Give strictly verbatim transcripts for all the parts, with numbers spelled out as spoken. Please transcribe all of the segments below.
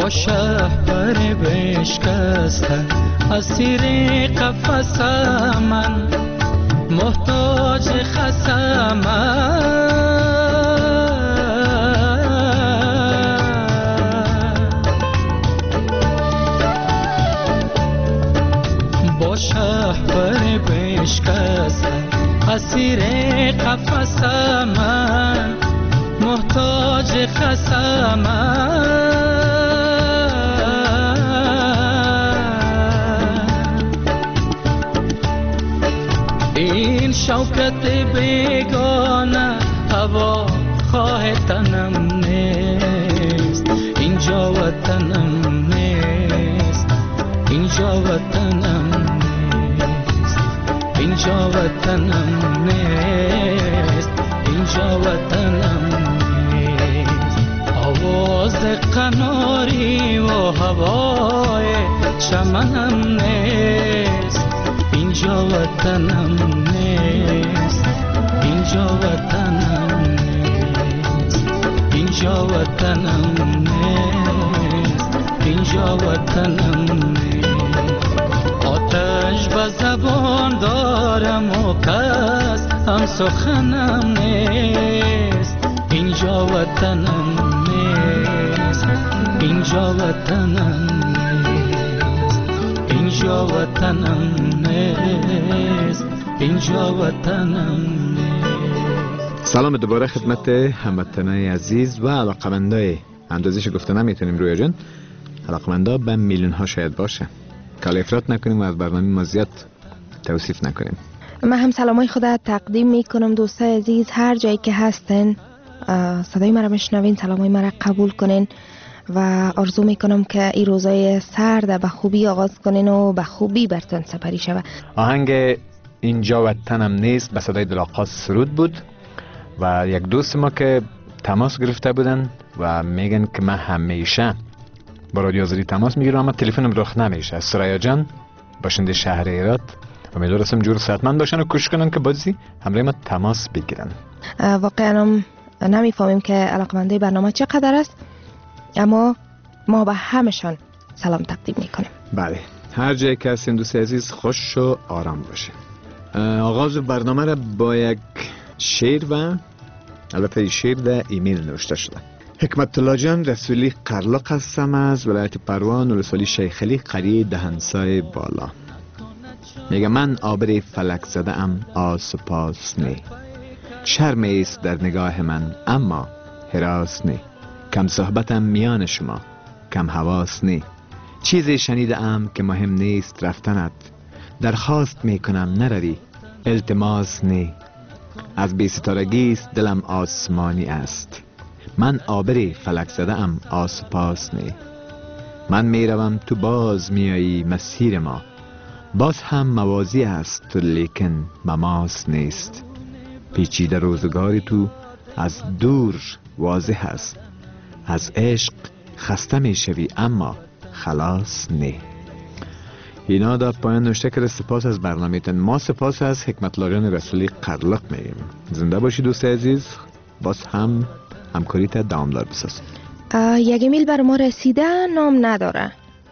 با شهر بشکستن اسیر قفس من محتاج خسم با شهر بشکستن اسیر قفس من محتاج خسم این شوکت بیگانه هوا خواه تنم نیست اینجا وطنم نیست اینجا وطنم نیست اینجا وطنم نیست اینجا وطنم نیست آواز قناری و هوای چمنم نیست اینجا وطنم نیست اینجا وطنم نیست اینجا وطنم نیست اینجا وطنم نیست آتش به زبان دارم و کس هم سخنم نیست اینجا وطنم نیست اینجا وطنم نیست اینجا وطنم نیست اینجا وطنم نیست. سلام دوباره خدمت هموطنان عزیز و علاقمندای اندازش گفته نمیتونیم رویا جان، علاقمندا به میلیون ها شاید باشه که حالا افراط نکنیم و از برنامه ما زیاد توصیف نکنیم. من هم سلامای خدا تقدیم میکنم دوستای عزیز هر جایی که هستن، صدای مرا بشنوین، سلامای مرا قبول کنین و آرزو میکنم که این روزای سرد به خوبی آغاز کنین و به خوبی برتون سپری شود. آهنگ اینجا وطنم نیست به صدای دلاقاس سرود بود و یک دوست ما که تماس گرفته بودن و میگن که من همیشه با رادیو آزادی تماس میگیرم اما تلفنم رخ نمیشه. سریا جان باشنده شهر ایراد، امیدوارم جور صحتمند باشن و کوشش کنن که بازی همراه ما تماس بگیرن. واقعا نمیفهمیم که علاقمندی برنامه چقدر است، اما ما به همشان سلام تقدیم میکنیم. بله، هر جایی که هستین دوست عزیز خوش و آرام باشه. آغاز برنامه را با یک شعر و البته شعر در ایمیل نوشته شده. حکمت الله جان رسولی قرلق هستم از ولایت پروان و رسولی شیخ علی قریه دهنسای بالا. میگه من آبر فلک زده ام آسپاس نی، شرم ایست در نگاه من اما هراس نی، کم صحبتم میان شما کم حواس نی، چیزی شنیده ام که مهم نیست رفتنت، درخواست میکنم نروی التماس نی، از بی ستارگیست دلم آسمانی است، من آبر فلک زده ام آسپاس نی، من میروم تو باز میایی مسیر ما، باز هم موازی است لیکن مماس نیست، پیچیده روزگاری تو از دور واضح است، از عشق خسته می شوی اما خلاص نی. اینا در پایان نوشته کرده سپاس از برنامه‌تان. ما سپاس از حکمت الله جان رسولی قرلق میگیم. زنده باشی دوست عزیز، باز هم همکاریت دوامدار بساز. یک ایمیل بر ما رسیده، نام نداره.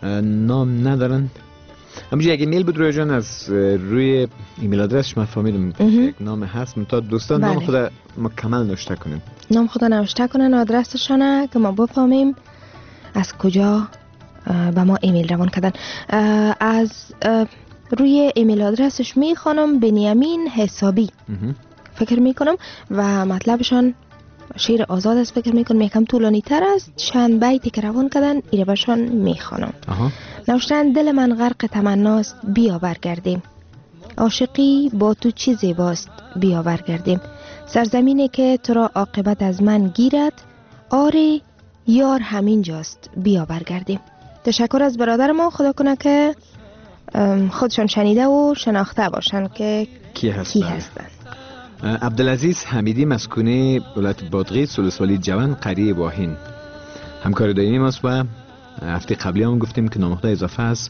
نام ندارن. همونجا یک ایمیل بود روی جان، از روی ایمیل آدرسش من فهمیدم یک نام هست، تا دوستان بله. نام خود مکمل نوشته کنن، نام خود نوشته کنن، آدرسشانه که ما بفهمیم از کجا به ما ایمیل روان کردن. از روی ایمیل آدرسش میخوانم بنیامین حسابی فکر میکنم و مطلبشان شعر آزاد است فکر میکنم، یکم طولانی تر است، چند بیتی که روان کردن ایره باشان میخوانم. نوشتن دل من غرق تمناست بیا برگردیم، عاشقی با تو چی زیباست بیا برگردیم، سرزمینی که تو را عاقبت از من گیرد، آره یار همین جاست بیا برگردیم. تشکر از برادر ما، خدا کنه که خودشان شنیده و شناخته باشن که کی هستن, کی هستن. عبدالعزیز حمیدی مسکونی ولایت بادغیس سلسوالی جوان قریه واهین همکار دائمی ماست و هفته قبلی هم گفتیم که نامخدا اضافه است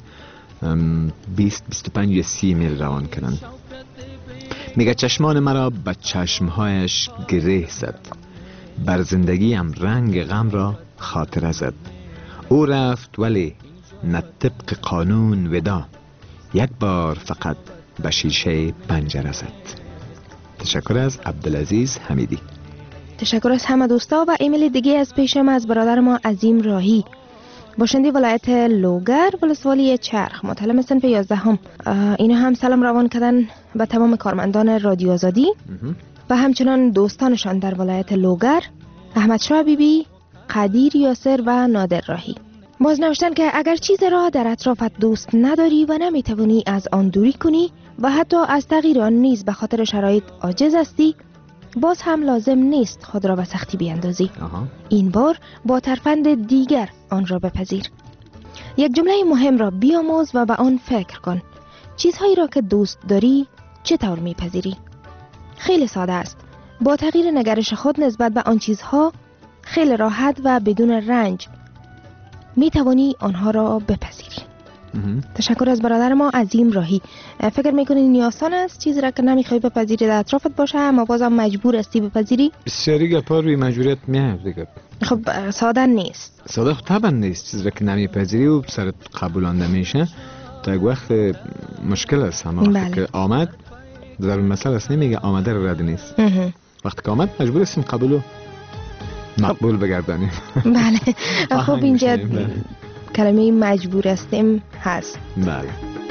بیست بیست و پنج یا سی میل روان کردن. میگه چشمان مرا به چشمهایش گره زد، بر زندگیم رنگ غم را خاطره زد، او رفت ولی نه طبق قانون ودا، یک بار فقط به شیشه پنجره زد. تشکر از عبدالعزیز حمیدی. تشکر از همه دوستا و ایمیل دیگه از پیشم از برادر ما عظیم راهی، باشنده ولایت لوگر ولسوالی چرخ، مطلع صنف یازده هم. اینا هم سلام روان کردن به تمام کارمندان رادیو آزادی و همچنان دوستانشان در ولایت لوگر، احمد شاه بیبی، قدیر یاسر و نادر راهی. باز نوشتن که اگر چیز را در اطرافت دوست نداری و نمیتوانی از آن دوری کنی و حتی از تغییر آن نیز به خاطر شرایط عاجز هستی، باز هم لازم نیست خود را به سختی بیاندازی. آها. این بار با ترفند دیگر آن را بپذیر. یک جمله مهم را بیاموز و به آن فکر کن. چیزهایی را که دوست داری چطور میپذیری؟ خیلی ساده است. با تغییر نگرش خود نسبت به آن چیزها خیلی راحت و بدون رنج می توانی آنها را بپذیری. تشکر از برادر ما عظیم راهی. فکر میکنی نیاسان است چیزی را که نمیخوای بپذیری در اطرافت باشه اما بازم مجبور هستی بپذیری؟ بسیاری گپا روی مجبوریت میاد دیگه. خب ساده نیست. ساده خب طبعا نیست. چیزی را که نمیپذیری و سرت قبولانده میشه تا یک وقت مشکل است. اما وقتی که آمد در مسئله است، نمیگه آمده رو رد نیست. وقتی که آمد مجبور هستیم قبولو مقبول بگردانیم. بله. خب اینجا کلمه مجبور هستیم هست. بله.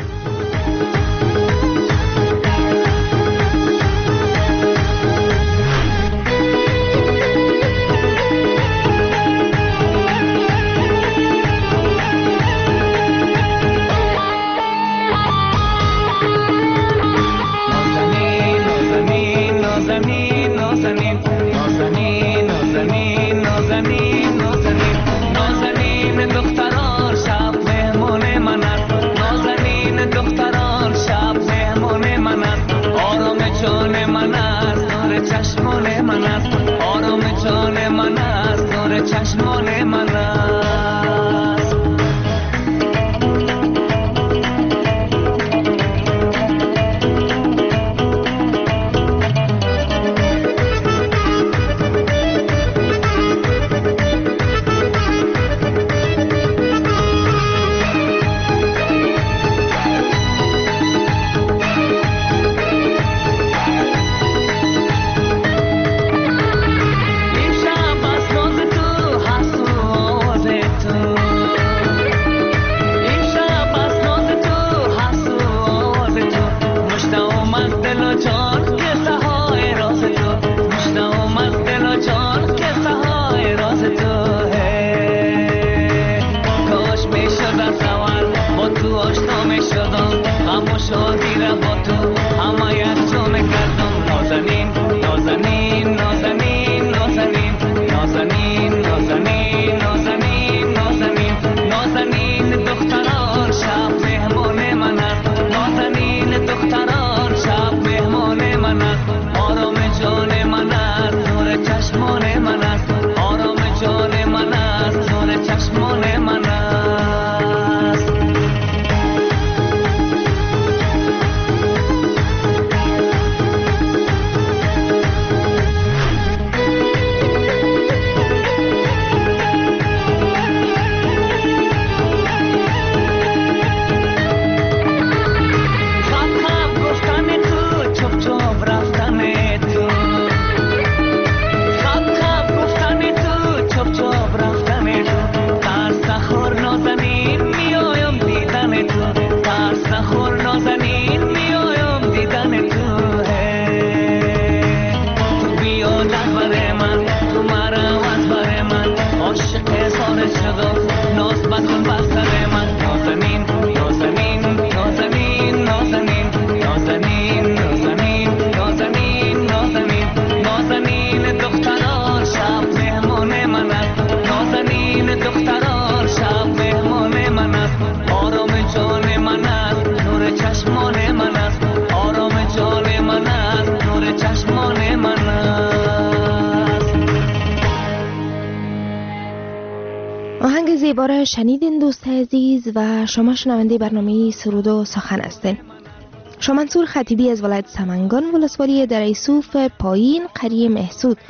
زیبا شنیدین دوست عزیز و شما شنونده برنامه سرود و سخن هستین. شمنصور خطیبی از ولایت سمنگان ولسوالی دره سوف پایین قریه محسود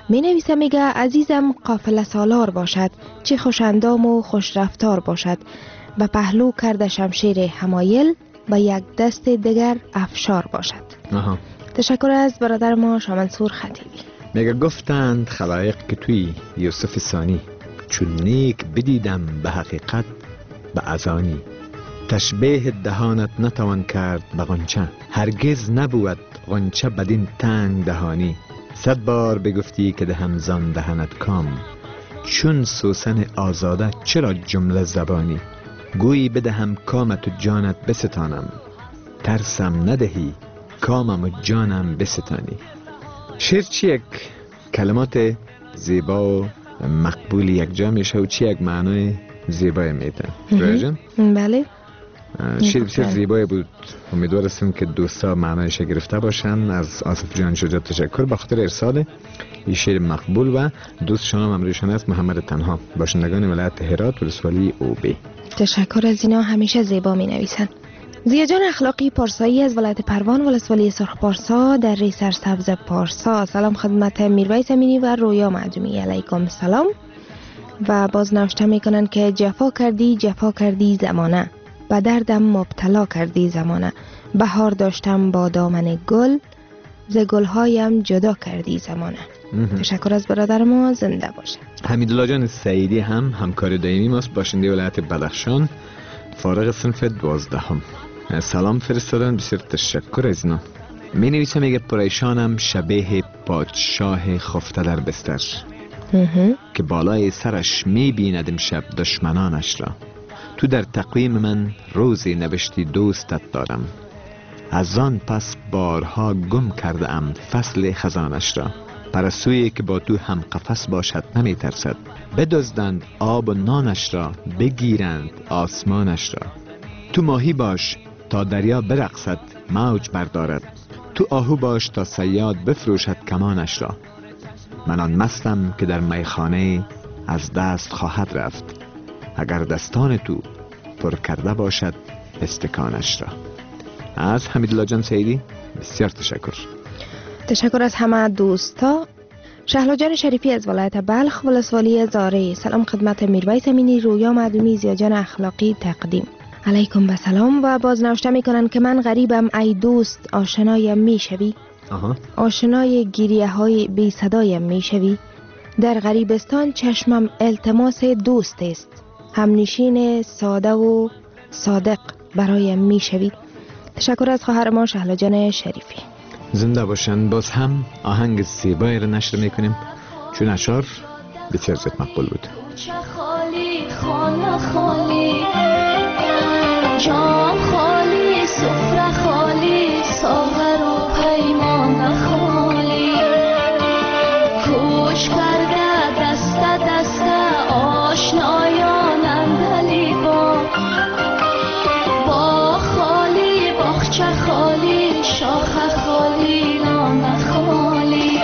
می نویسه میگه عزیزم قافله سالار باشد، چه خوشندام و خوش رفتار باشد، به پهلو کرده شمشیر حمایل، به یک دست دیگر افشار باشد. آها. تشکر از برادر ما شاه منصور خطیبی. میگه گفتند خلایق که توی یوسف ثانی، چون نیک بدیدم به حقیقت به ازانی. تشبیه دهانت نتوان کرد به غنچه، هرگز نبود غنچه بدین تنگ دهانی. صد بار بگفتی که دهم زان دهنت کام، چون سوسن آزاده چرا جمله زبانی. گویی بدهم کامت و جانت بستانم، ترسم ندهی کامم و جانم بستانی. شعر چی یک کلمات زیبا و مقبول یک جا میشه و چی یک معنای زیبای میده. رویا بله. شعر بسیار زیبایی بود. امیدوار هستم که دوستا معنایش گرفته باشن. از آصف جان شجاع تشکر به خاطر ارسال این شعر مقبول. و دوست شما امروزشان است محمد تنها، باشندگان ولایت هرات ولسوالی اوبی. تشکر از اینا، همیشه زیبا می نویسن. زیاجان اخلاقی پارسایی از ولایت پروان ولسوالی سرخ پارسا در ری سرسبز پارسا. سلام خدمت میرویس امینی و رویا معدومی. علیکم سلام. و باز نوشته میکنن که جفا کردی جفا کردی زمانه، به دردم مبتلا کردی زمانه. بهار داشتم با دامن گل، ز گلهایم جدا کردی زمانه. تشکر از برادر ما، زنده باشه. حمیدالله جان سعیدی هم همکار دائمی ماست، باشنده ولایت بدخشان، فارغ صنف دوازدهم. سلام فرستادن، بسیار تشکر از اینا. می نویسه میگه پریشانم شبیه پادشاه خفته در بستر، که بالای سرش می بیند امشب دشمنانش را. تو در تقویم من روزی نوشتی دوستت دارم، از آن پس بارها گم کرده ام فصل خزانش را. پرستویی که با تو هم قفس باشد نمی ترسد، بدزدند آب و نانش را، بگیرند آسمانش را. تو ماهی باش تا دریا برقصد موج بردارد، تو آهو باش تا صیاد بفروشد کمانش را. من آن مستم که در میخانه از دست خواهد رفت، اگر دستان تو پر کرده باشد استکانش را. از حمیدالله جان سعیدی بسیار تشکر. تشکر از همه دوستا. شهلا جان شریفی از ولایت بلخ ولسوالی زاره. سلام خدمت میرویس امینی، رویا معدومی، زیاجان اخلاقی تقدیم. علیکم به سلام. و باز نوشته میکنن که من غریبم ای دوست آشنایم میشوی. آها. آشنای گریه های بی صدایم میشوی. در غریبستان چشمم التماس دوست است، همنشین ساده و صادق برایم میشوی. تشکر از خواهر ما شهلا جان شریفی. زنده باشن. باز هم آهنگ زیبایی رو نشر میکنیم چون اشعار بسیار زیاد مقبول بود. خالی خانه خالی، جام خالی، سفره خالی، ساغر و پیمان خالی. کوچ کرده دست دست آشنایان اندلی با، با خالی، باغچه خالی، شاخه خالی، نان خالی.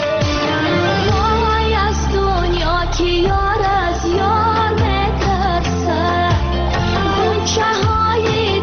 وای از دنیا که یار از یار مترسه، غنچه های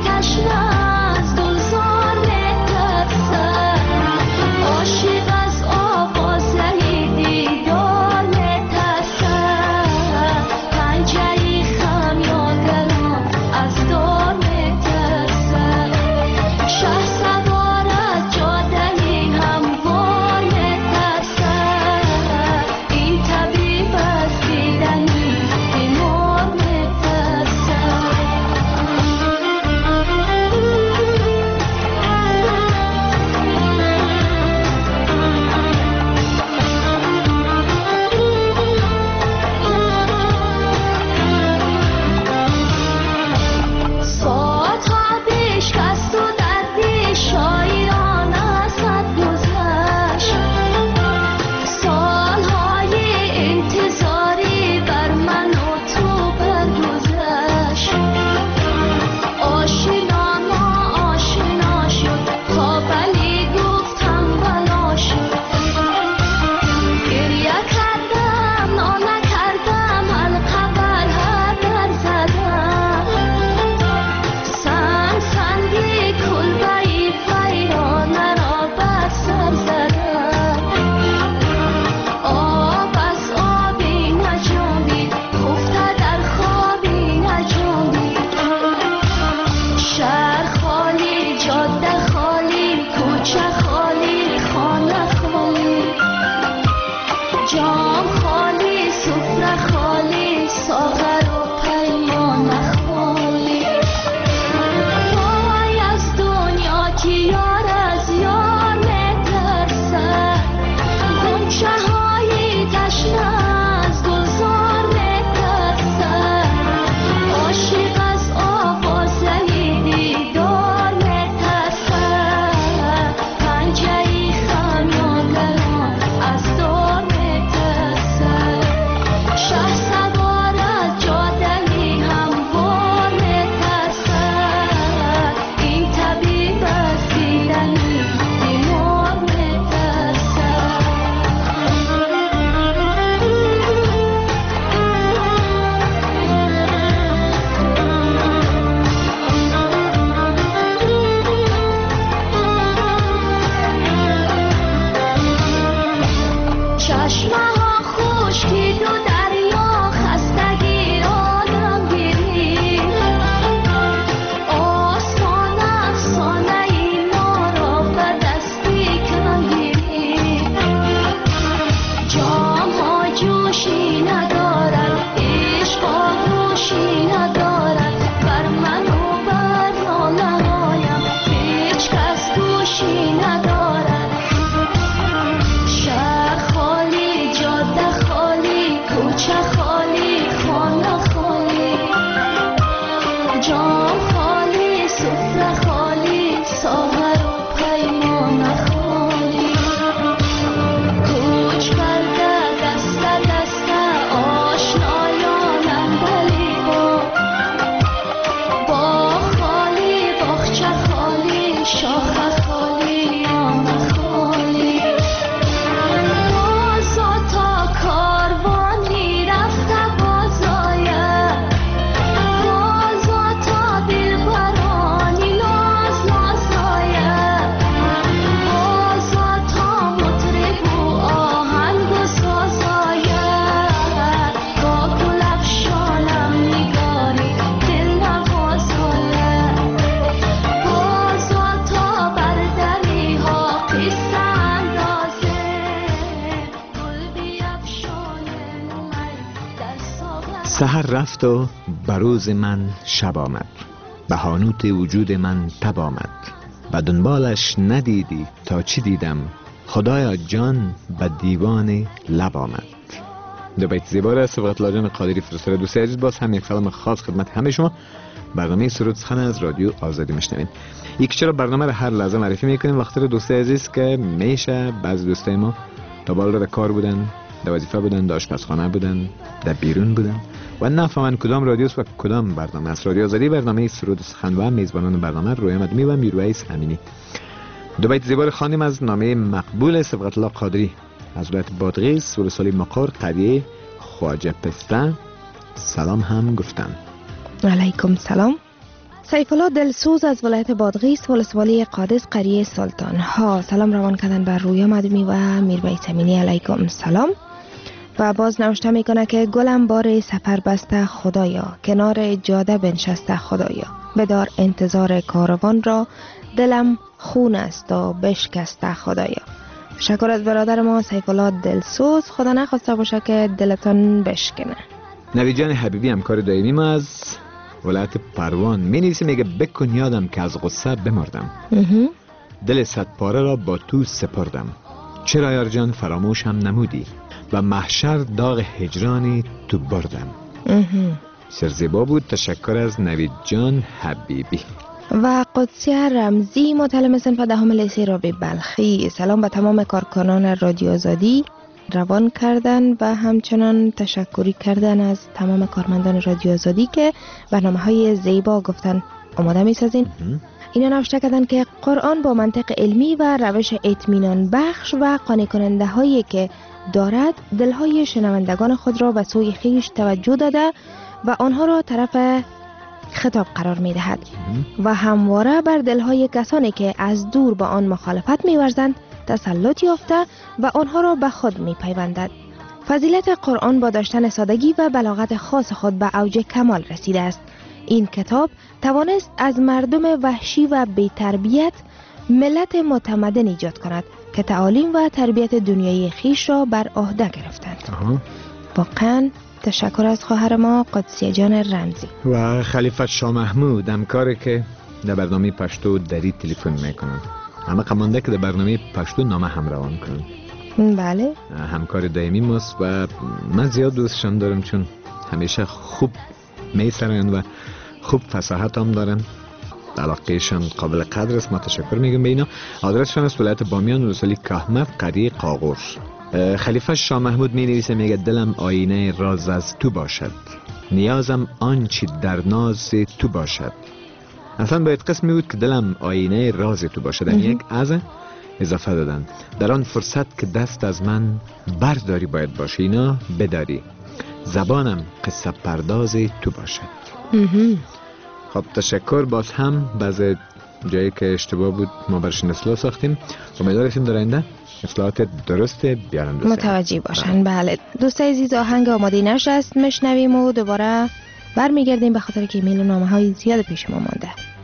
ساغر و پیمان نخوالی وای از دنیا که یار از یار میترسد غنچه های تشنه از گلزار میترسد عاشق از آوازه دیدار میترسد پنجه ای خمیازگران از دار میترسد شه سوار از جاده ای هموار میترسد این طبیب از دیدنی بیمار میترسد چشمه ها خشکی دو دریا خستگی آدم گیری آسمان افسانه ای ما را به دستی کنگیری جام ها جوشی ندارد عشق آغوشی ندارد بر من و بر ناله هایم هیچ کس گوشی ندارد شهر خالی جاده خالی کوچه خالی خانه خالی جام خالی سفره خالی ساغر و پیمان خالی کوچ کرده دست دست آشنایانم ولی با با خالی باغچه خالی شاخه خالی آمه خالی بازا تا کاروانی رفته بازایه بازا تا دلبرانی لاز لازایه بازا تا مطرب و آهنگ و سازایه با گل افشانم نگاری دل نوازایه بازا تا بردری ها قصه اندازه گل بیفشانه می در ساغر سحر رفت و بروز من شب آمد به حانوت وجود من تب آمد و دنبالش ندیدی تا چی دیدم خدایا جان به دیوان لب آمد. دو بیت زیبا را صبغت لاجان قادری فرستاده. دوستان عزیز باز هم یک سلام خاص خدمت همه شما. برنامه سرود سخن از رادیو آزادی میشنوین. یک چرا برنامه را هر لحظه معرفی میکنیم وقتی رو دوستان عزیز که میشه بعضی دوستای ما تا بالا در کار بودن، در وظیفه بودن، در آشپزخانه بودن، در بیرون بودن و نفهمن کدام رادیوست و کدام برنامه است. رادیو آزادی برنامه سرود سخن و میزبانان برنامه رویا مدمی و میرویس امینی. دو بیت زیبا را خواندیم از نامه مقبول صبغت الله قادری از ولایت بادغیس ولسوالی مقر قریه خواجه پسته. سلام هم گفتن. علیکم سلام. سیف الله دلسوز از ولایت بادغیس ولسوالی قادس قریه سلطان ها سلام روان کردن بر رویا مدمی و میرویس امینی. علیکم سلام. و باز نوشته میکنه که گلم بار سفر بسته خدایا کنار جاده بنشسته خدایا بدار انتظار کاروان را دلم خون است و بشکسته خدایا. شکر از برادر ما سیف الله دلسوز. خدا نخواسته باشه که دلتان بشکنه. نوید جان حبیبی همکار دائمی ما از ولایت پروان می نویسه میگه بکن یادم که از غصه بمردم دل صد پاره را با تو سپردم چرا یار جان فراموشم نمودی و محشر داغ هجرانی تو بردم. سرزیبا بود. تشکر از نوید جان حبیبی. و قدسیه رمزی متعلم صنف دهم لیسه رابعه بلخی سلام به تمام کارکنان رادیو آزادی روان کردن و همچنان تشکری کردن از تمام کارمندان رادیو آزادی که برنامه های زیبا گفتن آماده می سازین. اینا نوشته کردن که قرآن با منطق علمی و روش اطمینان بخش و قانع کننده هایی که دارد دلهای شنوندگان خود را به سوی خویش توجه داده و آنها را طرف خطاب قرار می دهد و همواره بر دلهای کسانی که از دور با آن مخالفت می ورزند تسلط یافته و آنها را به خود می پیوندد. فضیلت قرآن با داشتن سادگی و بلاغت خاص خود به اوج کمال رسیده است. این کتاب توانست از مردم وحشی و بی تربیت ملت متمدن ایجاد کند که تعالیم و تربیت دنیای خیش را بر عهده گرفتند. واقعا تشکر از خواهر ما قدسیه جان رمزی و خلیفه شاه محمود، همکاری که در برنامه پشتو دری تلفن میکنن. همه قمانده که در برنامه پشتو نامه هم روان کنن. بله، همکار دائمی ماست و من زیاد دوستشان دارم چون همیشه خوب میسرن و خوب فصاحت هم دارن. علاقهشان قابل قدر است. ما تشکر میگم به اینا. آدرسشان است ولایت بامیان، ولسوالی کهمر، قریه قاقور. خلیفه شاه محمود می نویسه، میگه دلم آینه راز از تو باشد، نیازم آنچه در ناز تو باشد. اصلا باید قسمی بود که دلم آینه راز تو باشد، یعنی یک از اضافه دادن. در آن فرصت که دست از من برداری باید باشه، اینا بداری. زبانم قصه پرداز تو باشد. خب تشکر. باز هم بعضی جایی که اشتباه بود ما برشون اصلاح ساختیم. امیدواریم در آینده اصلاحات درست بیارن دوست متوجه باشن. بله دوست عزیز، آهنگ آماده نشست میشنویم و دوباره برمیگردیم به خاطر که ایمیل و نامه های زیاد پیش ما مانده.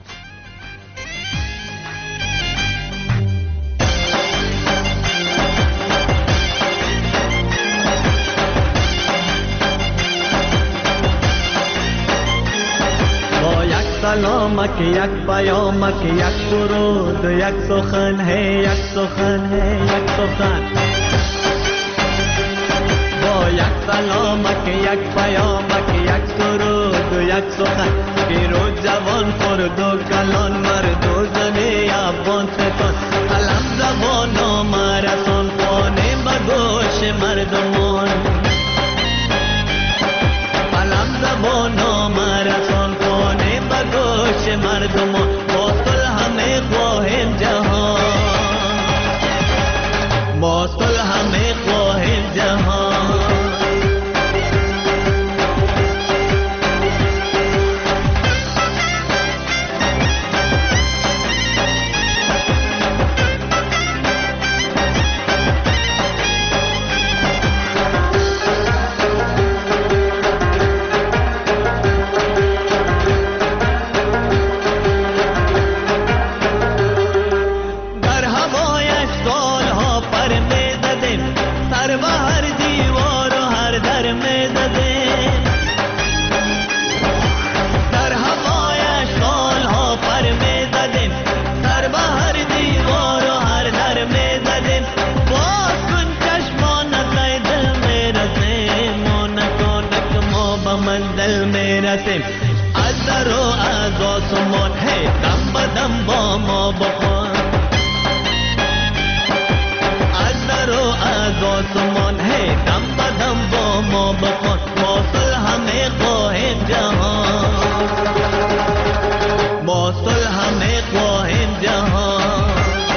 سلامک یک پیامک یک درود یک سخن ہے یک سخن ہے یک سخن با یک سلامک یک پیامک یک درود یک سخن پیرو جوان خرد و کلان مرد و زنی افغان ستان علم زبان و مرسان خانه بگوش مردمان علم زبان و مرسان خانه بگوش مردمان با صلح همه خواهیم جهان با صلح همه خواهیم جهان از در و از آسمان هی دم با دم با ما بخوان از در و از آسمان هی دم با دم با ما بخوان ما صلح همه خواهیم جهان ما صلح همه خواهیم جهان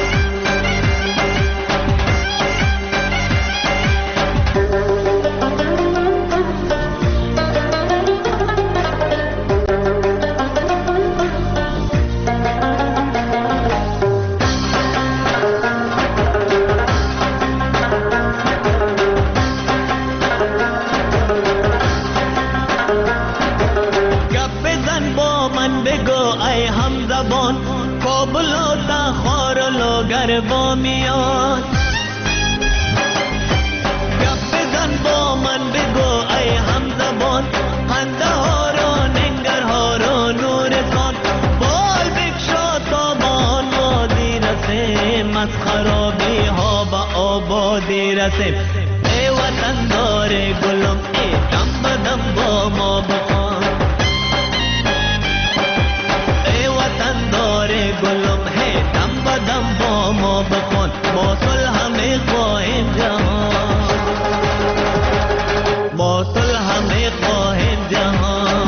با میاد گپ بزن با من بگو ای همزبان خنده ها را ننگر ها را نورستان بال بکشا تا با آن وادی رسیم از خرابی ها به آبادی رسیم ای وطن دار گلم ای دم بدم با ما بخوان ای وطن دار گلم ای دم بدم با ما بخوان ما صلح همه خواهیم جهان ما صلح همه خواهیم جهان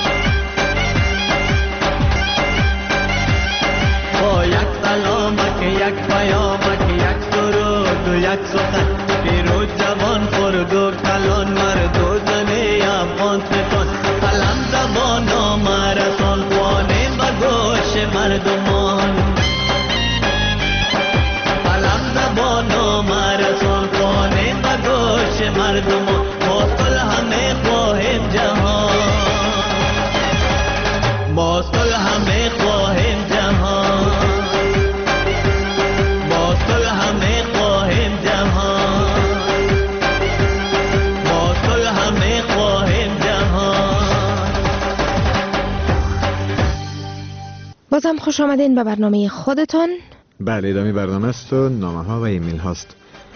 با یک سلامک یک پیامک یک درود و یک سخن پیرو جوان خرد و کلان مرد و زنی افغان ستان قلم زبان و مرسان خوانه بگوش مردمان بانو مرسان خانه بگوش مردمان ما صلح همه خواهیم جهان ما صلح همه خواهیم جهان ما صلح همه خواهیم جهان ما صلح بازم خوش آمدین به برنامه خودتان. بله، ادامه برنامه است و نامه ها و ایمیل هاست.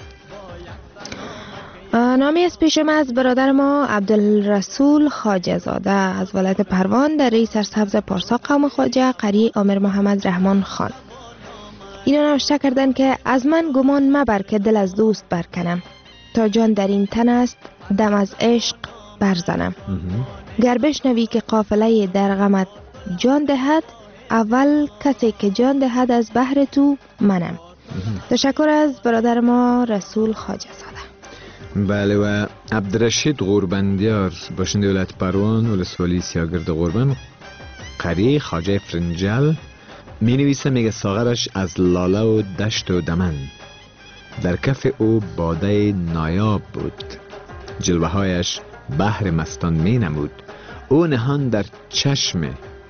نامه از پیشم از برادر ما عبدالرسول خواجه زاده از ولایت پروان در ری سرسبز پارسا قوم خواجه قریه آمر محمد رحمان خان. اینا نوشته کردن که از من گمان مبر که دل از دوست برکنم، تا جان در این تن است دم از عشق برزنم. گر بشنوی که قافله در غمت جان دهد، اول کسی که جان دهد از بحر تو منم. تشکر از برادر ما رسول خواجه زاده. بله، و عبدالرشید قوربندیار باشنده ولایت پروان ولسوالی سیاگرد قربان قریه خواجه فرنجل می نویسه، میگه ساغرش از لاله و دشت و دمن، در کف او باده نایاب بود، جلوه هایش بحر مستان می نمود، او نهان در چشم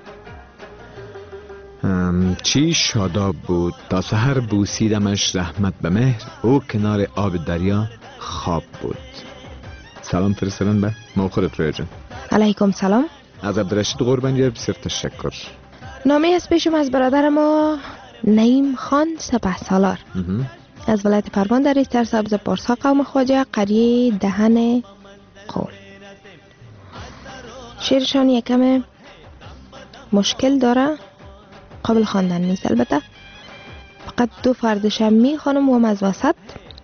چی شاداب بود، تا سحر بوسیدمش رحمت به مهر، او کنار آب دریا خواب بود. سلام فرستادن به ما خودت رویا جان. علیکم سلام. از عبدالرشید قربندیار بسیار تشکر. نامه از پیشم از برادر ما نعیم خان سپه سالار از ولایت پروان در ری سرسبز پارسا قوم خواجه قریه دهن قول. شعرشان یکم مشکل داره، قابل خواندن نیست البته، فقط دو فردشم می خانم و از وسط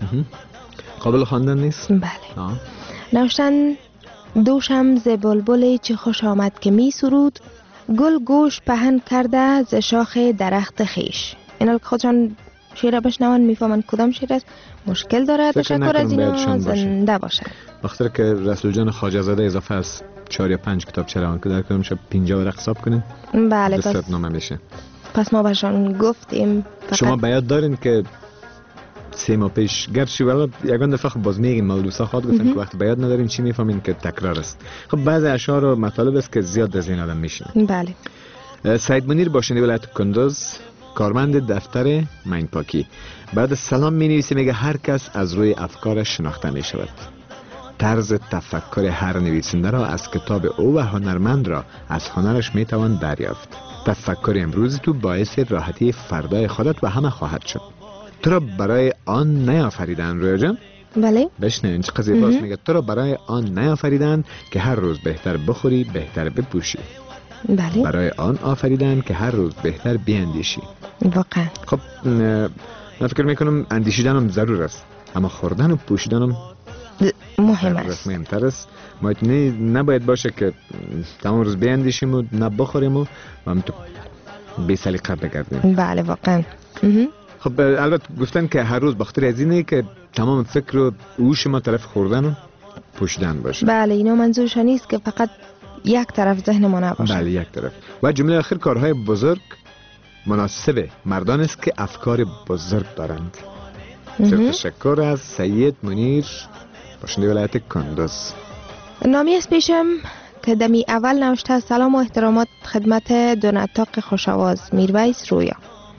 قابل خواندن نیست. بله. نوشتن دوشم ز بلبل چه خوش آمد که می سرود، گل گوش پهن کرده ز شاخ درخت خیش. اینا که خودشان شعر بشنون میفهمن کدام شعر است. مشکل داره. تشکر از اینا زنده باشن. وقتی که رسول جان خواجه زاده اضافه از چهار یا پنج کتاب چرا که در کدام شب پنجاه ورق حساب کنین. بله، پس نامه میشه. پس ما برشان گفتیم. شما بیاد دارین که سه ماه پیش گرچه ولی یگان دفعه خب باز میگیم مولوسا خواهد گفتن که وقتی بیاد ندارین چی میفهمین که تکرار است. خب بعضی اشعار و مطالب است که زیاد از این آدم میشنه. بله. سید منیر باشنده ولایت کندوز کارمند دفتر مین پاکی بعد سلام می نویسه، میگه هر کس از روی افکارش شناخته می شود. طرز تفکر هر نویسنده را از کتاب او و هنرمند را از هنرش می توان دریافت. تفکر امروز تو باعث راحتی فردای خودت و همه خواهد شد. تو را برای آن نیافریدن رویا جان؟ بله. بشنوین چه قضیه باز میگه. تو را برای آن نیافریدن که هر روز بهتر بخوری بهتر بپوشی. بله. برای آن آفریدن که هر روز بهتر بیاندیشی. واقعا. خب من فکر میکنم اندیشیدن هم ضرور است، اما خوردن و پوشیدن هم مهم است. مهمتر است. ما نه نباید باشه که تمام روز بیاندیشیم و نه بخوریم و هم تو بی سلیقه بگردیم. بله واقعا. خب البته گفتن که هر روز بخاطر از اینه که تمام فکر و هوش ما طرف خوردن و پوشیدن باشه. بله، اینا منظورش نیست که فقط یک طرف ذهن ما نباشه. بله، یک طرف. و جمله آخر کارهای بزرگ مناسب مردان است که افکار بزرگ دارند. تشکر از سید منیر باشنده ولایت کندوز. نامی از پیشم که دمی اول نوشته سلام و احترامات خدمت دو نطاق خوشاواز میرویس رویا.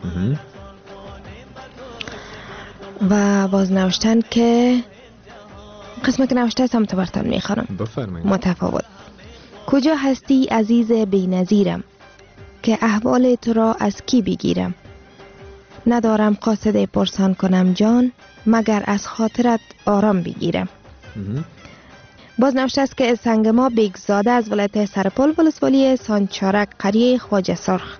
و باز نوشتن که قسمه که نوشته سمت برتن میخوانم. بفرمایید. متفاوت. کجا هستی عزیز بی نظیرم، که احوال تو را از کی بگیرم؟ ندارم قاصد پرسان کنم جان، مگر از خاطرت آرام بگیرم. باز نوشته است که سنگ ما بیگزاده از ولایت سرپل ولسوالی سانچارک قریه خواجه سرخ.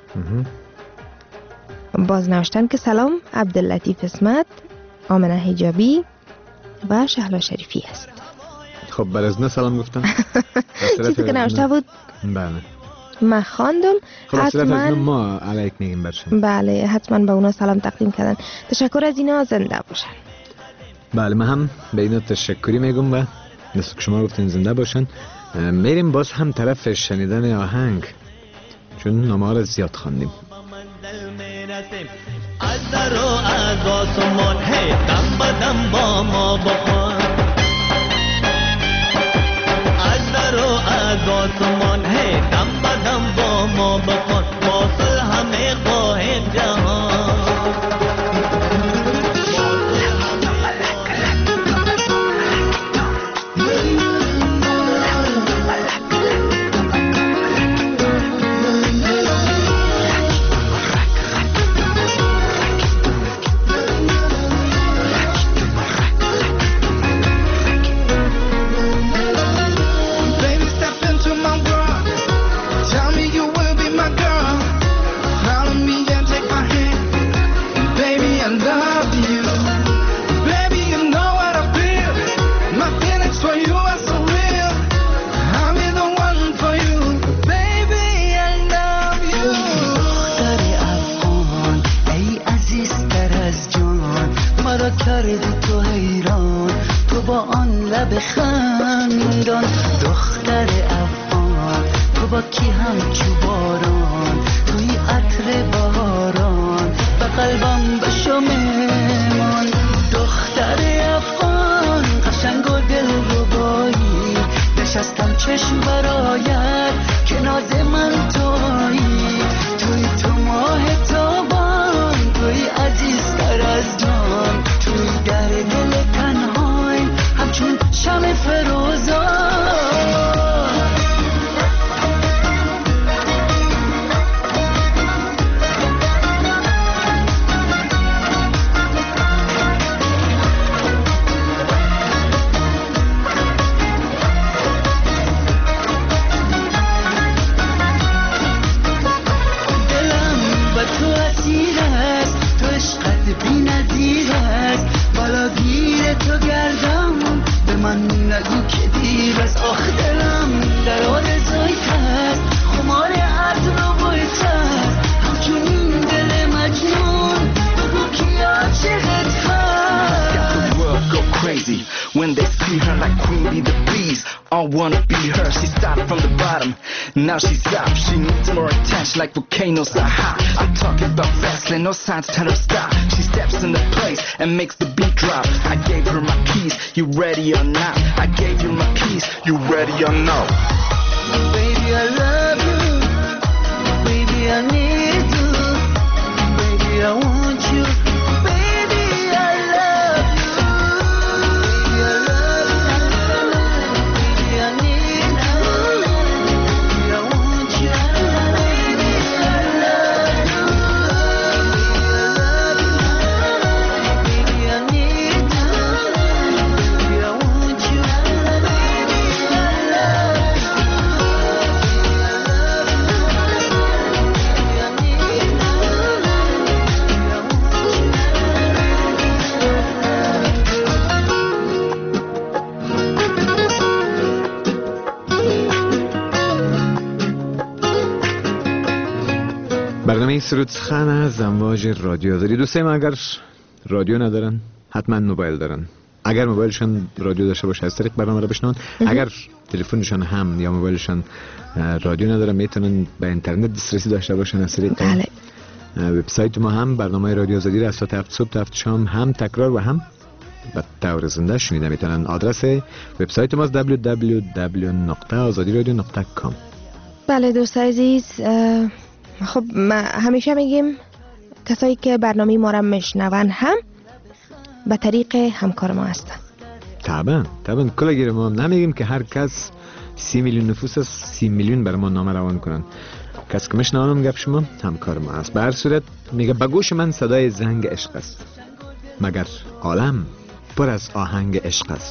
باز نوشتن که سلام عبداللطیف اسمت، آمنه حجابی و شهلا شریفی است. خب بر از نه سلام گفتم. چیزی که نوشته بود بله من خواندم. خب حتما ما علیک میگیم برشن. بله حتما به اونا سلام تقدیم کردن. تشکر از اینا، زنده باشن. بله من هم به اینا تشکری میگم و مثل که شما گفتین زنده باشن. میریم باز هم طرف شنیدن آهنگ، چون نامه ها را زیاد خواندیم. از در و از آسمان هی دم با دم با ما بخور، از در و از آسمان هی دم با دم با ما بخور، واصل همه خواهد جهان. خندان دختر افغان تو با کی هم چوباران توی عطر باران به قلبم بشو میمان دختر افغان قشنگ و دل ربایی نشستم چشم برایت که ناز من تویی توی تو ماه تابان توی عزیزتر از جان توی در دل تنهای همچون شمع فروزان تو گردم به من نگو که دیر از آخ دلم در آرزویت هست خمار عطر و بویت هست همچون این دل مجنون بگو کی عاشقت هست Got the world go crazy when they see her like Queen Bee the Bees all wanna be her she started from the bottom now she's up she needs more attention like volcanoes are hot I'm talking about wrestling no signs to tell her stop she steps in the place and makes the beat drop I gave her my keys you ready or not I gave you my keys you ready or no Baby I love you Baby I need you Baby I want you Baby I love you Baby I love you Baby I need you Baby I want you Baby I love you Baby I need you Baby I want you Baby I love you برنامه سرود سخن از امواج رادیو آزادی. دوستای ما اگر رادیو ندارن حتما موبایل دارن، اگر موبایلشان رادیو داشته باشه از طریق برنامه رو بشنون، اگر تلفنشان هم یا موبایلشان رادیو ندارن میتونن به اینترنت دسترسی داشته باشن از طریق بله. وبسایت ما هم برنامه رادیو آزادی را از ساعت هفت صبح تا هفت شام هم تکرار و هم به طور زنده شنیده میتونن. آدرس وبسایت ما دبلیو دبلیو دبلیو نقطه آزادی رادیو نقطه کام. بله دوست عزیز، خب ما همیشه میگیم کسایی که برنامه ما را میشنون هم به طریق همکار ما هستن. طبعا طبعا کلاگیر ما هم نمیگیم که هر کس سی میلیون نفوس است سی میلیون بر ما نامه روان کنن. کس که میشنوانم گپ شما همکار ما است. به هر صورت میگه به گوش من صدای زنگ عشق است، مگر عالم پر از آهنگ عشق است.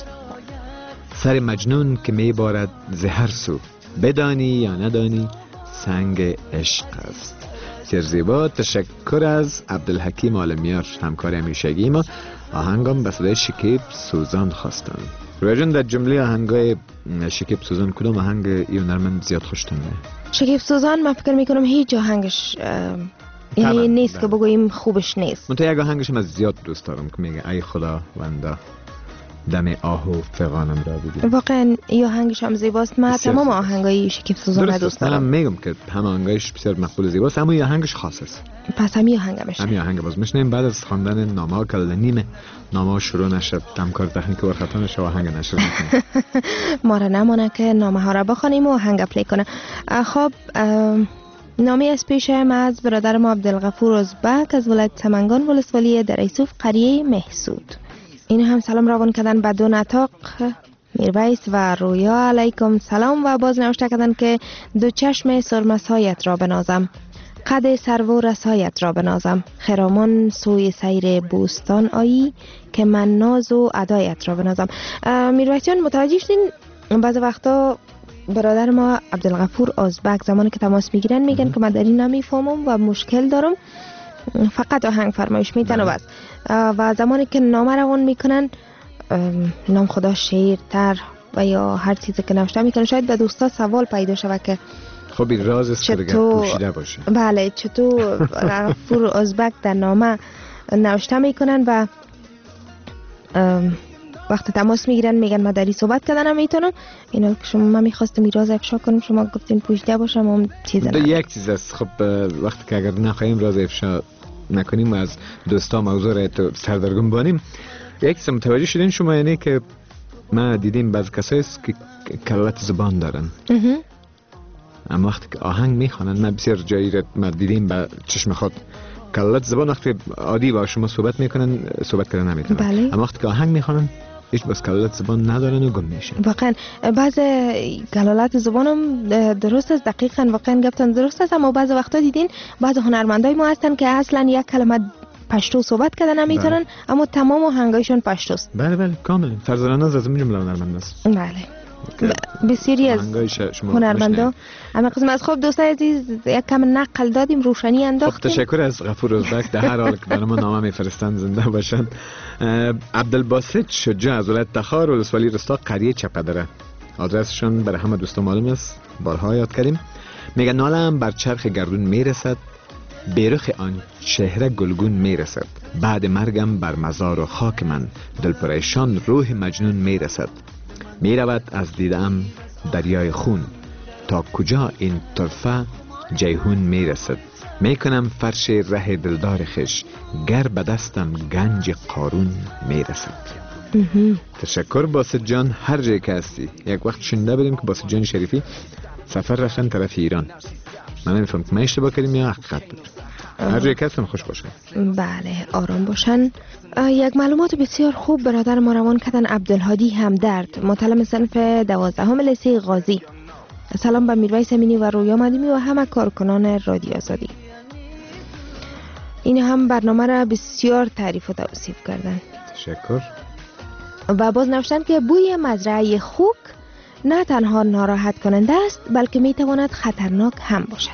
سر مجنون که میبارد زهر سو، بدانی یا ندانی سنگ عشق است. سر زیبا. تشکر از عبدالحکیم عالمیار همکار همیشگی ما. آهنگم به صدای شکیب سوزان خواستم. رویجان در جمله آهنگای شکیب سوزان کدام آهنگ ایو نرمن زیاد خوشتون میاد؟ شکیب سوزان من فکر میکنم هیچ آهنگش یعنی نیست که بگوییم خوبش نیست. منتها یک آهنگش من زیاد دوست دارم که میگه ای خدا وندا دم آهو فغانم را بودی. واقعا این آهنگش هم زیباست. من تمام آهنگای شکیب سوزان را دوست دارم. من میگم که همه آهنگایش بسیار مقبول زیباست، اما این آهنگش خاص است. پس همین آهنگ میشه. همین آهنگ باز میشنیم بعد از خواندن نامه که نیمه نامه شروع نشد، همکار تکنیک ور خطا نشه و آهنگ نشر میکنه. ما را نمونه که نامه ها را بخونیم و آهنگ پلی کنه. خب نامه از پیشم از برادر ما عبدالغفور ازبک از ولایت سمنگان ولسوالی در ایسوف قریه محسود. این هم سلام روان کردن به دو نطاق میرویس و رویا. علیکم سلام و باز نوشته کردن که دو چشم سرمسایت را بنازم، قد سرو رسایت را بنازم، خرامان سوی سیر بوستان آیی که من ناز و ادایت را بنازم. میرویسیان متوجه شدین بعض وقتا برادر ما عبدالغفور ازبک زمانی که تماس میگیرن میگن که من در این نمیفهمم و مشکل دارم، فقط آهنگ فرمایش میتن و بس. و زمانی که نامه روان میکنن نام خدا شعر تر و یا هر چیزی که نوشته میکنن شاید به دوستا سوال پیدا شود که خب این راز است که پوشیده باشه. بله چطور غفور ازبک در نامه نوشته میکنن و وقت تماس میگیرن میگن ما داری صحبت کردن میتونم. اینا که شما من میخواستم ایراز افشا کنم، شما گفتین پوشیده باشم هم چیز دو نه. یک چیز است. خب وقتی که اگر نخواهیم راز افشا نکنیم و از دوستا موضوع را تو سردرگم بانیم، یک چیز متوجه شدین شما، یعنی که ما دیدیم بعض کسایی است که کلت زبان دارن، اها. اما وقتی که آهنگ میخوانن، ما بسیار جایی را ما دیدیم با چشم خود کلت زبان وقتی عادی با شما صحبت میکنن صحبت کردن نمیتونن، بله. اما وقتی که آهنگ میخوانن هیچ بس کلت زبان ندارن و گم میشن. واقعا بعض کلالت زبانم درست است، دقیقاً واقعا گفتن درست است، اما بعض وقتا دیدین بعض هنرمندای ما هستن که اصلا یک کلمه پشتو صحبت کردن نمیتونن، اما تمام آهنگایشون پشتوست. بله بله کاملا. فرزانه ناز از این جمله هنرمند است. بله. بسیاری از هنرمندا. اما قسم از خوب دوستان عزیز یک کم نقل دادیم، روشنی انداختیم. خب تشکر از غفور ازبک، در هر حال که برای ما نامه میفرستن زنده باشن. عبدالباسط شجاع از ولایت تخار ولسوالی رستا قریه چپدره، آدرسشون برای همه دوستان معلوم است، بارها یاد کردیم. میگن نالم بر چرخ گردون میرسد، بیرخ آن چهره گلگون میرسد، بعد مرگم بر مزار و خاک من دل پریشان روح مجنون میرسد. میرود از دیدم دریای خون، تا کجا این طرفه جیهون میرسد. میکنم فرش ره دلدار خش، گر به دستم گنج قارون میرسد. تشکر باسط جان، هر جای که هستی. یک وقت شنیده بودیم که باسط جان شریفی سفر رفتن طرف ایران. من نمیفهم که ما اشتباه کردیم یا حقیقت بود. هر جای که هستن خوش باشن. بله آرام باشن. یک معلومات بسیار خوب برادر ما روان کردن. عبدالهادی همدرد، متعلم صنف دوازدهم لیسه غازی. سلام به میرویس امینی و رویا مدیمی و همه کارکنان رادیو آزادی. این هم برنامه را بسیار تعریف و توصیف کردن. تشکر. و باز نوشتن که بوی مزرعه خوک نه تنها ناراحت کننده است بلکه می تواند خطرناک هم باشد.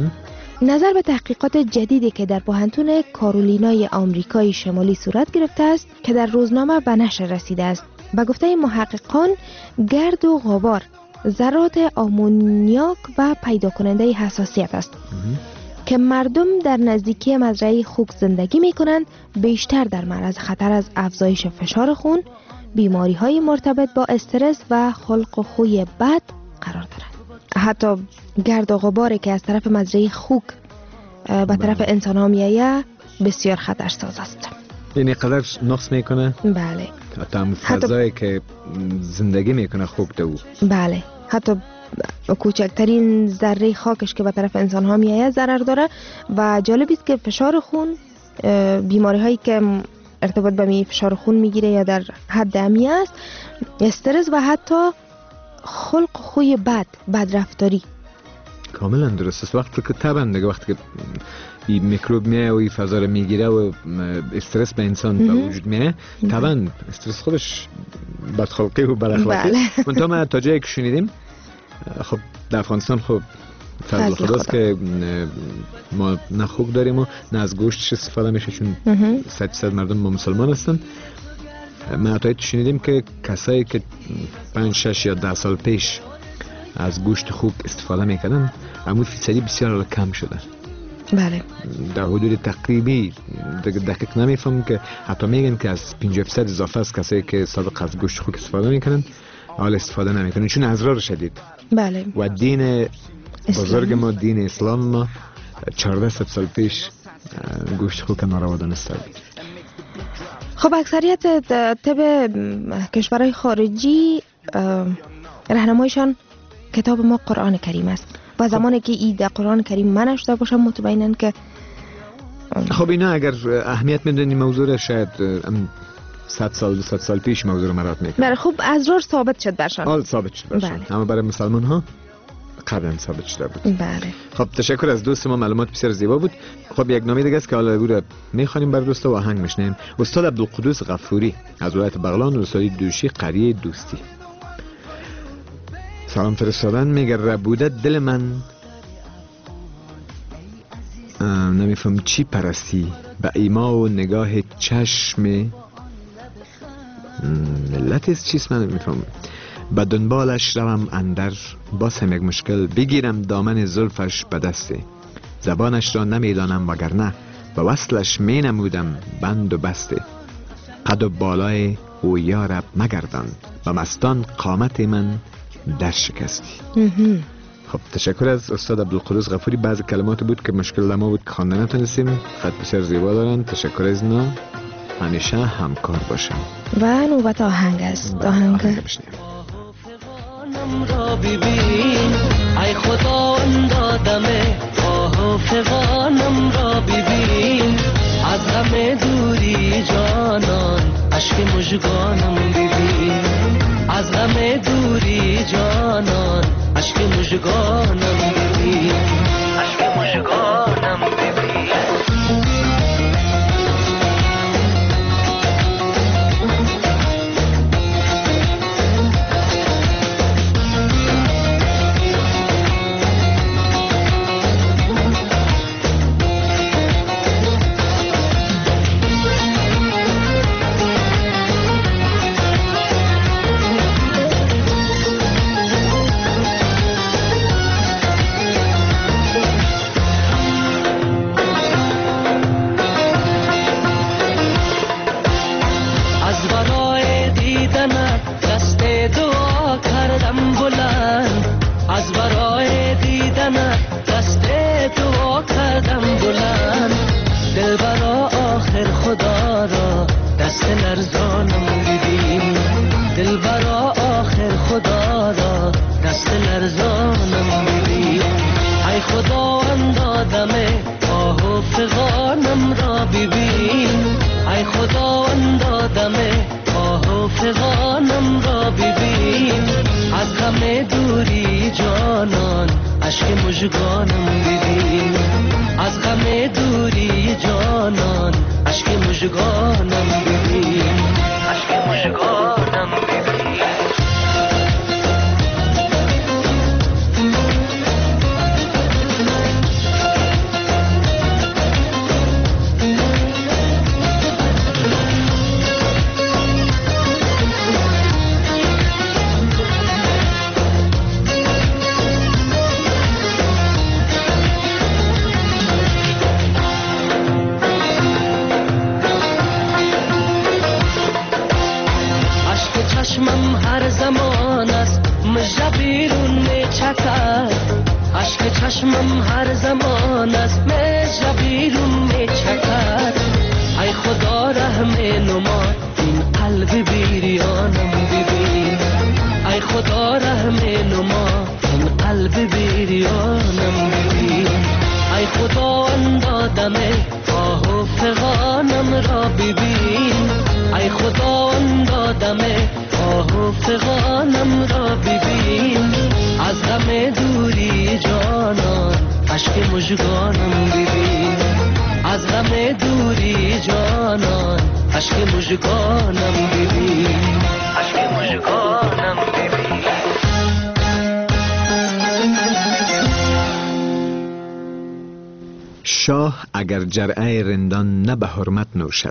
نظر به تحقیقات جدیدی که در پوهنتون کارولینای آمریکای شمالی صورت گرفته است که در روزنامه به نشر رسیده است، به گفته محققان گرد و غبار ذرات آمونیاک و پیدا کننده حساسیت است که مردم در نزدیکی مزرعه خوک زندگی می کنند بیشتر در معرض خطر از افزایش فشار خون، بیماری های مرتبط با استرس و خلق و خوی بد قرار دارند. حتی گرد و غباری که از طرف مزرعه خوک به طرف انسان ها میآید بسیار خطرساز است. یعنی قدر نقص میکنه؟ بله. حتی هم فضایی که زندگی میکنه خوک دو. بله. حتی کوچکترین ذره خاکش که به طرف انسان ها میآید ضرر داره. و جالب است که فشار خون، بیماری هایی که ارتباط به می فشار خون میگیره یا در حد امی است، استرس و حتی خلق خوی بد، بدرفتاری. کاملا درست است. وقتی که طبعا دیگه وقتی که این میکروب میه و این فضا رو میگیره و استرس به انسان به وجود میه، طبعا استرس خودش بدخلقی و بداخلاقی. منتها ما تا جایی که شنیدیم، خب در افغانستان خب فضل خداست که ما نه خوک داریم و نه از گوشتش استفاده میشه، چون صد صد مردم ما مسلمان هستن. ما حتی شنیدیم که کسایی که پنج شش یا ده سال پیش از گوشت خوک استفاده میکردن، اما فیصدی بسیار کم شده. بله. در حدود تقریبی دقیق نمیفهم که حتی میگن که از پنجاه درصد اضافه است کسایی که سابق از گوشت خوک استفاده میکنن حالا استفاده نمیکنن، چون اضرار شدید. بله. و دین بزرگ ما، دین اسلام ما، چهارده سال پیش گوشت خوک ناروا دانسته بود. خب اکثریت طب کشورهای خارجی راهنمایشان کتاب ما قرآن کریم است و زمانی که این در قرآن کریم منع شده باشه مطمئنن که خب اینا اگر اهمیت میدونی موضوع را شاید صد سال دو صد سال پیش موضوع رو مرات میکنه. بله. خب اضرار ثابت شد برشان. حال ثابت شد برشان. بله. اما برای مسلمان ها قبلا ثابت شده بود. بله. خب تشکر از دوست ما، معلومات بسیار زیبا بود. خب یک نامه دیگه است که حالا او را میخوانیم برای دوستا و آهنگ میشنیم. استاد عبدالقدوس غفوری از ولایت بغلان ولسوالی دوشی قریه دوستی. سلام فرستادن. میگه ربوده دل من نمیفهم چی پرستی، به ایما و نگاه چشم ملت است چیست من نمیفهم، به دنبالش روم اندر باز هم یک مشکل، بگیرم دامن زلفش به دسته، زبانش را نمیدانم وگرنه به وصلش می نمودم بند و بسته، قد و بالای او یارب مگردان و مستان قامت من در شکستی. مهم. خب تشکر از استاد عبدالقدوس غفوری. بعضی کلمات بود که مشکل ما بود که خوانده نتونستیم. خط بسیار زیبا دارن. تشکر از اینا. همیشه همکار باشم. و نوبت آهنگ است. آهنگ بشنیم. را ببین ای خداوند دمه آه و فغانم را ببین از غم دوری جانان اشک مژگانم ببین از غم دوری جانان اشک مژگانم ببین اشک مژگانم ببین شاه اگر جرعه رندان نه به حرمت نوشد،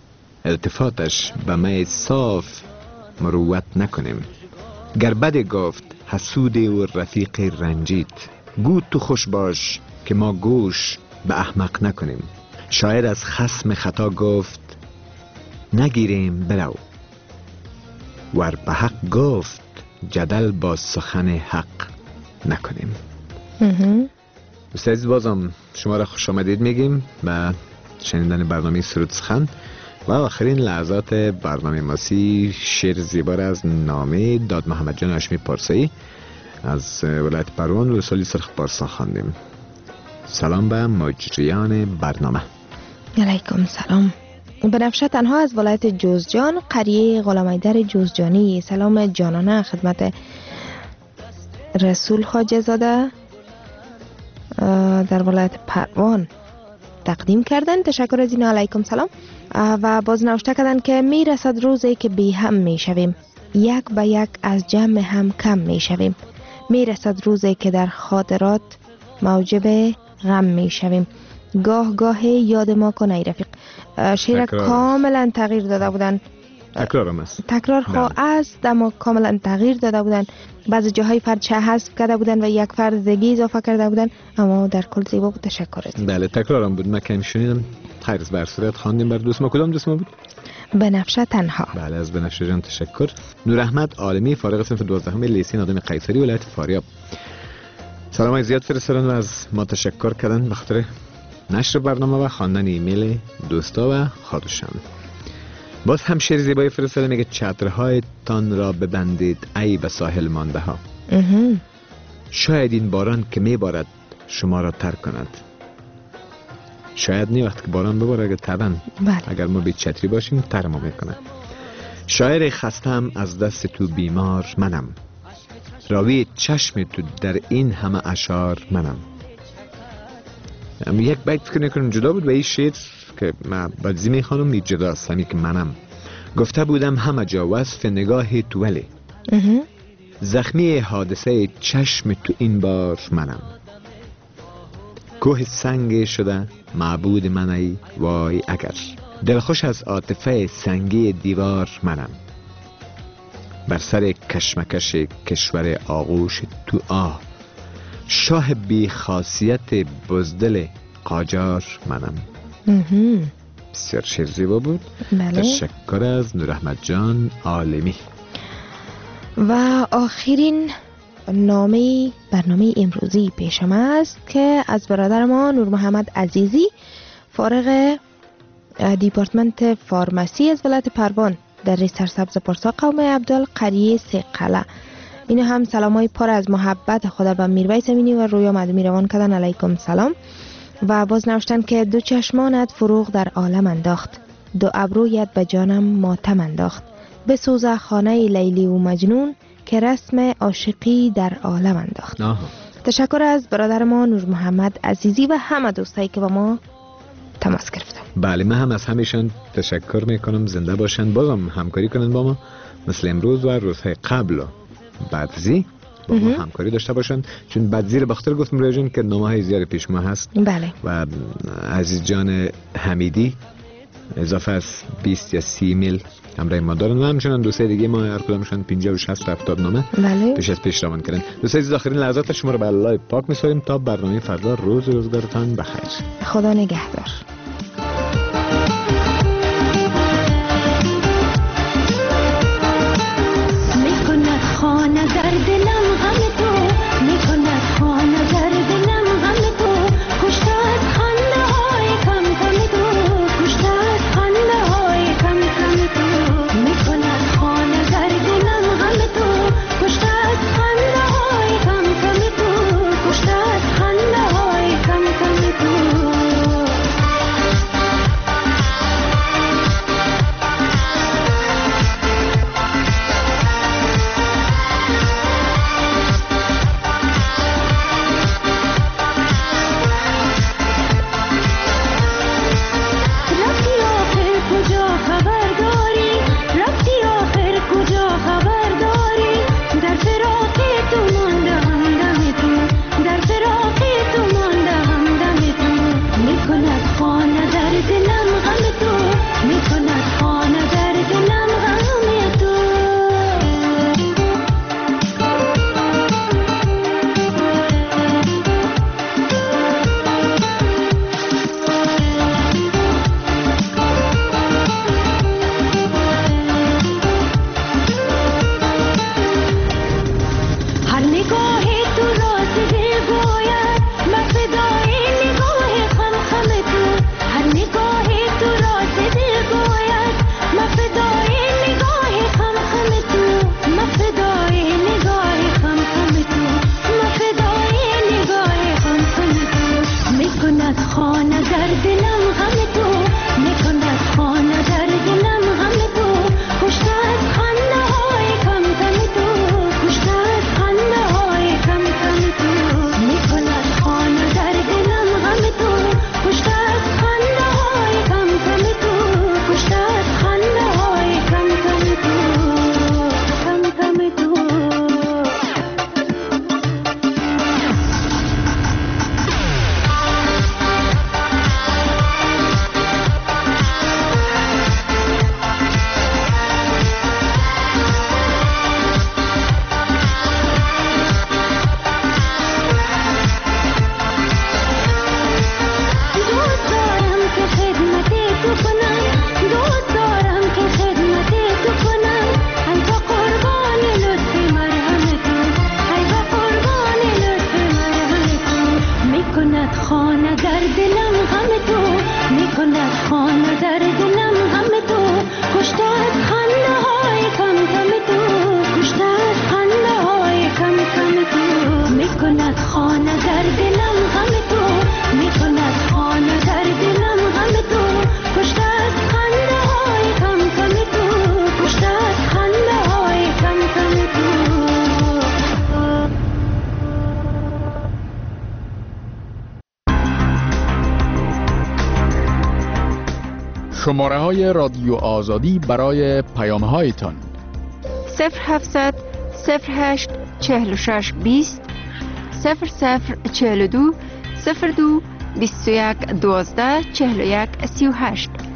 التفاتش به می صاف مروت نکنیم. گر بد گفت حسود و رفیق رنجید، گو تو خوش باش که ما گوش به احمق نکنیم. شاعر از خصم خطا گفت نگیریم برو، ور به حق گفت جدل با سخن حق نکنیم. دوست بازم شما را خوش آمدید میگیم و شنیدن برنامه سرود سخن و آخرین لحظات برنامه ماسی شعر زیبا از نامه داد محمد جان هاشمی پارسایی از ولایت پروان و رسولی سرخ پارسا خواندیم. سلام به مجریان برنامه. علیکم سلام. بنفشه تنها از ولایت جوزجان قریه غلامایدر جوزجانی سلام جانانه خدمت رسول خواجه زاده در ولایت پروان تقدیم کردن. تشکر از این. علیکم سلام. و باز نوشته کردن که می رسد روزی که بی هم می شویم، یک به یک از جمع هم کم می شویم. می رسد روزی که در خاطرات موجب غم می شویم. گاه گاه یاد ما کن ای رفیق. شعر کاملا تغییر داده بودن. تکرار هم است. تکرار خواه است اما کاملا تغییر داده بودن. بعضی جاهای فرد چه حذف کرده بودن و یک فرد دیگه اضافه کرده بودن، اما در کل زیبا بود. تشکر از. بله تکرار هم بود. من کم شنیدم. خیر از بر صورت خواندیم بر دوست ما. کدام دوست ما بود؟ بنفشه تنها. بله از بنفشه جان تشکر. نور احمد عالمی فارغ صنف دوازدهم لیسین آدم قیصری ولایت فاریاب. سلامای زیاد فرستادن و از ما تشکر کردن به خاطر نشر برنامه و خواندن ایمیل دوستا و خودشان. باز هم شعر زیبایی فرستاده، میگه چترهای تان را ببندید ای به ساحل مانده ها. شاید این باران که میبارد شما را ترک کند. شاید نی وقت که باران بباره اگر طبعا اگر ما بی چتری باشیم تر ما میکنه. شاعر خستم از دست تو بیمار منم، راوی چشم تو در این همه اشعار منم. یک بیت فکر نکنم جدا بود و این شعر که من بعضی میخوانم می جداست، همی که منم گفته بودم همه جا وصف نگاه تو ولی زخمی حادثه چشم تو این بار منم. کوه سنگ شده معبود من ای وای اگر، دلخوش از عاطفه سنگی دیوار منم. بر سر کشمکش کشور آغوش تو آه، شاه بی خاصیت بزدل قاجار منم. بسیار شعر زیبا بود. بله. تشکر از نور احمد جان عالمی. و آخرین نامه برنامه امروزی پیشم است که از برادر ما نور محمد عزیزی فارغ دیپارتمنت فارمسی از ولایت پروان در ری سرسبز پارسا قوم عبدال قریه سقله. اینو هم سلامای پر از محبت خدا به میرویس امینی و رویا مدمی روان کردن. علیکم سلام. و باز نوشتن که دو چشمانت فروغ در عالم انداخت، دو ابرویت به جانم ماتم انداخت، بسوزه خانه لیلی و مجنون که رسم عاشقی در عالم انداخت. آها. تشکر از برادر ما نور محمد عزیزی و همه دوستایی که با ما تماس گرفتن. بله من هم از همیشان تشکر میکنم. زنده باشن، بازم همکاری کنن با ما مثل امروز و روزهای قبل و بعدزی با ما همکاری داشته باشن، چون بعدزی رو بخاطر گفتم روی جان که نامه های زیاد پیش ما هست. بله. و عزیز جان حمیدی اضافه از بیست یا سی میل همراه ما دارن و همچنان دوستای دیگه ما هر کدامشون پنجاه و شصت هفتاد نامه بله. پیش از پیش روان کردن. دوستای عزیز آخرین لحظات شما رو به الله پاک می‌سپاریم تا برنامه فردا. روز روزگارتان بخیر. خدا نگهدار. میکند خانه در دلم غم تو، میکند خانه در دلم غم تو، کشته از خنده های کم کم تو، کشته از خنده های کم کم تو، میکند خانه در دلم غم تو، کشته از خنده های کم کم تو، کشته از خنده های کم کم تو. خانه در دلم غم تو میکند خانه در دلم غم تو کشته از خنده های کم کم تو کشته از خنده های کم کم تو میکند خانه در دلم غم تو میکند خانه در دلم غم تو کشته از خنده های کم کم تو کشته از خنده های کم کم تو. شماره های رادیو آزادی برای پیام هایتان صفر هفتصد صفر هشت چهل و شش بیست صفر صفر چهل و دو صفر دو بیست و یک دوازده چهل و یک سی و هشت.